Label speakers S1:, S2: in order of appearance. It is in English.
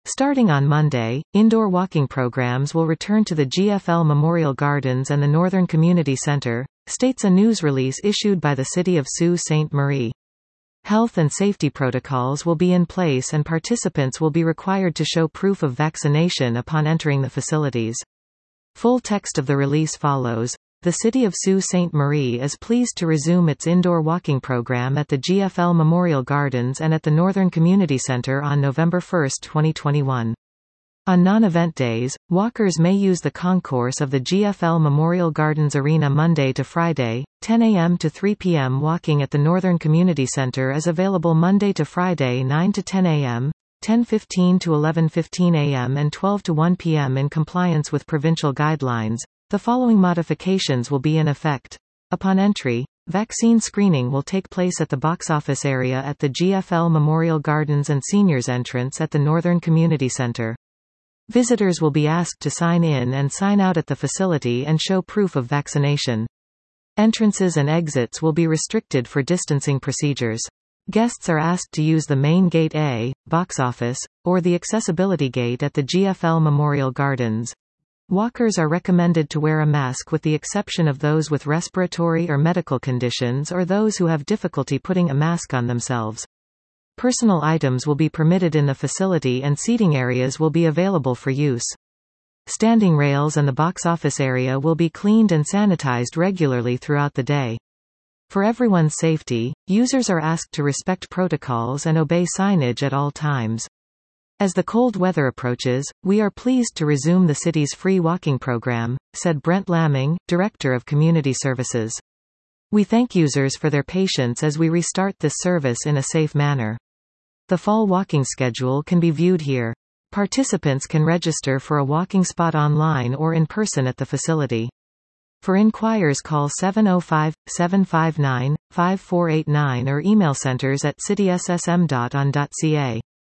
S1: Starting on Monday, indoor walking programs will return to the GFL Memorial Gardens and the Northern Community Center, states a news release issued by the City of Sault Ste. Marie. Health and safety protocols will be in place and participants will be required to show proof of vaccination upon entering the facilities. Full text of the release follows. The City of Sault Ste. Marie is pleased to resume its indoor walking program at the GFL Memorial Gardens and at the Northern Community Center on November 1, 2021. On non-event days, walkers may use the concourse of the GFL Memorial Gardens Arena Monday to Friday. 10 a.m. to 3 p.m. Walking at the Northern Community Center is available Monday to Friday 9 to 10 a.m., 10:15 to 11:15 a.m. and 12 to 1 p.m. in compliance with provincial guidelines. The following modifications will be in effect. Upon entry, vaccine screening will take place at the box office area at the GFL Memorial Gardens and seniors entrance at the Northern Community Center. Visitors will be asked to sign in and sign out at the facility and show proof of vaccination. Entrances and exits will be restricted for distancing procedures. Guests are asked to use the main gate A, box office, or the accessibility gate at the GFL Memorial Gardens. Walkers are recommended to wear a mask with the exception of those with respiratory or medical conditions or those who have difficulty putting a mask on themselves. Personal items will be permitted in the facility and seating areas will be available for use. Standing rails and the box office area will be cleaned and sanitized regularly throughout the day. For everyone's safety, users are asked to respect protocols and obey signage at all times. As the cold weather approaches, we are pleased to resume the city's free walking program, said Brent Lamming, Director of Community Services. We thank users for their patience as we restart this service in a safe manner. The fall walking schedule can be viewed here. Participants can register for a walking spot online or in person at the facility. For inquiries call 705-759-5489 or email centers@cityssm.on.ca.